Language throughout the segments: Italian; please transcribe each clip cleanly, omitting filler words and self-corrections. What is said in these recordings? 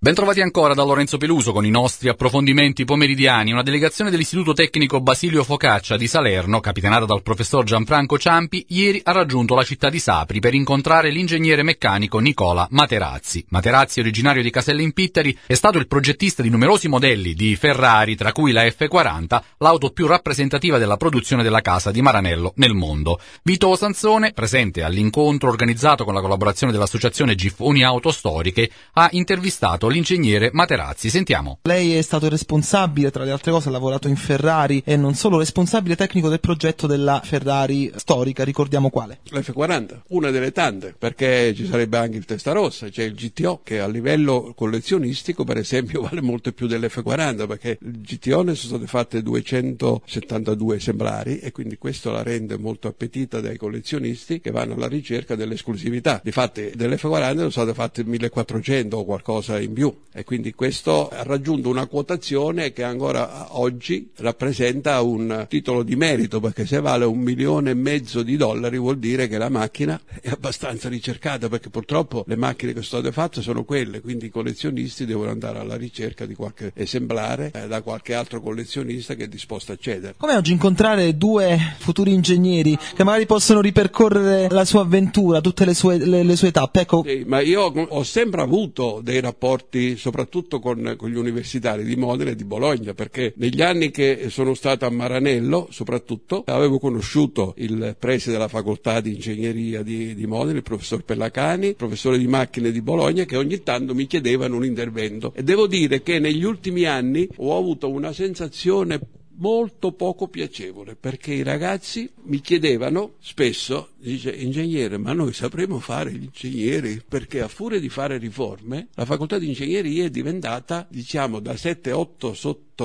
Bentrovati ancora da Lorenzo Peluso con i nostri approfondimenti pomeridiani. Una delegazione dell'Istituto Tecnico Basilio Focaccia di Salerno, capitanata dal professor Gianfranco Ciampi, ieri ha raggiunto la città di Sapri per incontrare l'ingegnere meccanico Nicola Materazzi. Materazzi, originario di Caselle in Pitteri, è stato il progettista di numerosi modelli di Ferrari, tra cui la F40, l'auto più rappresentativa della produzione della casa di Maranello nel mondo. Vito Sansone, presente all'incontro organizzato con la collaborazione dell'associazione Giffoni Auto Storiche, ha intervistato l'ingegnere Materazzi. Sentiamo. Lei è stato responsabile, tra le altre cose ha lavorato in Ferrari e non solo, responsabile tecnico del progetto della Ferrari storica, ricordiamo quale? L'F40, una delle tante, perché ci sarebbe anche il Testarossa, c'è il GTO che a livello collezionistico per esempio vale molto più dell'F40, perché il GTO ne sono state fatte 272 esemplari e quindi questo la rende molto appetita dai collezionisti che vanno alla ricerca dell'esclusività. Difatti dell'F40 sono state fatte 1400 o qualcosa in più e quindi questo ha raggiunto una quotazione che ancora oggi rappresenta un titolo di merito, perché se vale $1,5 milioni vuol dire che la macchina è abbastanza ricercata, perché purtroppo le macchine che sono state fatte sono quelle, quindi i collezionisti devono andare alla ricerca di qualche esemplare da qualche altro collezionista che è disposto a cedere. Come oggi incontrare due futuri ingegneri che magari possono ripercorrere la sua avventura, tutte le sue tappe? Ecco. Sì, ma io ho sempre avuto dei rapporti soprattutto con gli universitari di Modena e di Bologna, perché negli anni che sono stato a Maranello soprattutto avevo conosciuto il preside della facoltà di ingegneria di Modena, il professor Pellacani, professore di macchine di Bologna, che ogni tanto mi chiedevano un intervento e devo dire che negli ultimi anni ho avuto una sensazione molto poco piacevole, perché i ragazzi mi chiedevano spesso, dice: ingegnere, ma noi sapremo fare gli ingegneri? Perché a furia di fare riforme la facoltà di ingegneria è diventata, diciamo, da 7-8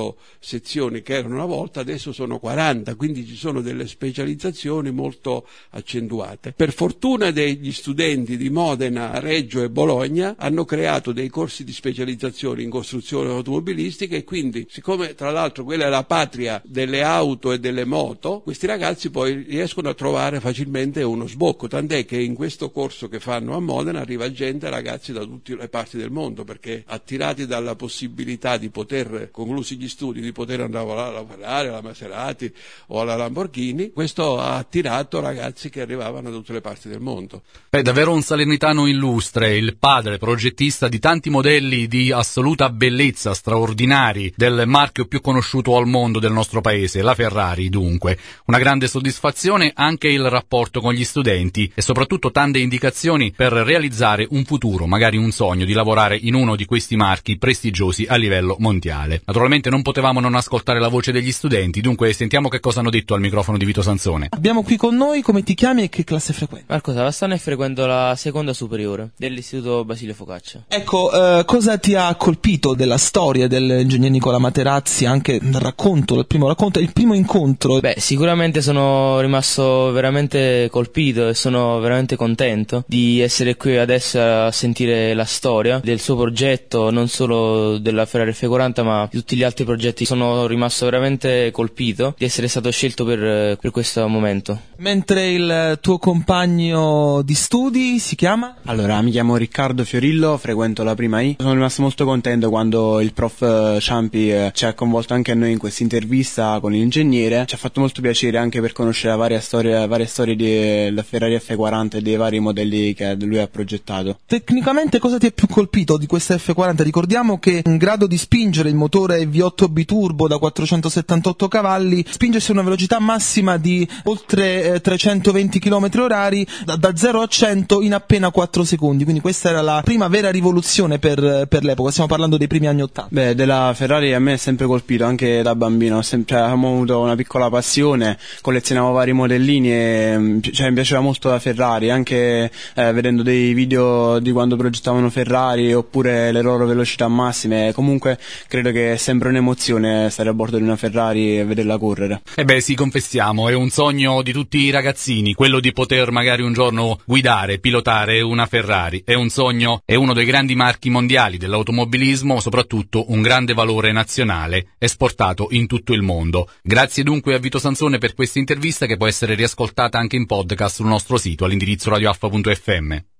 sezioni che erano una volta, adesso sono 40, quindi ci sono delle specializzazioni molto accentuate. Per fortuna degli studenti di Modena, Reggio e Bologna hanno creato dei corsi di specializzazione in costruzione automobilistica e quindi, siccome tra l'altro quella è la patria delle auto e delle moto, questi ragazzi poi riescono a trovare facilmente uno sbocco, tant'è che in questo corso che fanno a Modena arriva gente, ragazzi da tutte le parti del mondo, perché attirati dalla possibilità di poter, conclusi gli studi, di poter andare a lavorare alla Ferrari, alla Maserati o alla Lamborghini, questo ha attirato ragazzi che arrivavano da tutte le parti del mondo. È davvero un salernitano illustre, il padre progettista di tanti modelli di assoluta bellezza, straordinari, del marchio più conosciuto al mondo del nostro paese, la Ferrari dunque. Una grande soddisfazione anche il rapporto con gli studenti e soprattutto tante indicazioni per realizzare un futuro, magari un sogno di lavorare in uno di questi marchi prestigiosi a livello mondiale. Naturalmente non potevamo non ascoltare la voce degli studenti, dunque sentiamo che cosa hanno detto al microfono di Vito Sansone. Abbiamo qui con noi, come ti chiami e che classe frequenti? Marco Savastano e frequento la seconda superiore dell'Istituto Basilio Focaccia. Ecco, cosa ti ha colpito della storia dell'ingegner Nicola Materazzi, anche dal racconto, dal primo racconto, il primo incontro? Beh, sicuramente sono rimasto veramente colpito e sono veramente contento di essere qui adesso a sentire la storia del suo progetto, non solo della Ferrari F40 ma di tutti gli altri progetti. Sono rimasto veramente colpito di essere stato scelto per questo momento. Mentre il tuo compagno di studi si chiama? Allora, mi chiamo Riccardo Fiorillo, frequento la prima I. Sono rimasto molto contento quando il prof Ciampi ci ha coinvolto anche a noi in questa intervista con l'ingegnere. Ci ha fatto molto piacere anche per conoscere varie storie della Ferrari F40 e dei vari modelli che lui ha progettato. Tecnicamente cosa ti è più colpito di questa F40? Ricordiamo che è in grado di spingere il motore V8 biturbo da 478 cavalli, spingersi a una velocità massima di oltre 320 km/h da 0 a 100 in appena 4 secondi, quindi questa era la prima vera rivoluzione per l'epoca, stiamo parlando dei primi anni 80. Beh, della Ferrari a me è sempre colpito, anche da bambino, abbiamo avuto una piccola passione, collezionavo vari modellini e mi piaceva molto la Ferrari, anche vedendo dei video di quando progettavano Ferrari oppure le loro velocità massime. Comunque credo che è sempre un'emozione stare a bordo di una Ferrari e vederla correre. E beh, sì, confessiamo, è un sogno di tutti i ragazzini, quello di poter magari un giorno guidare, pilotare una Ferrari. È un sogno, è uno dei grandi marchi mondiali dell'automobilismo, soprattutto un grande valore nazionale, esportato in tutto il mondo. Grazie dunque a Vito Sansone per questa intervista che può essere riascoltata anche in podcast sul nostro sito all'indirizzo radioalfa.fm.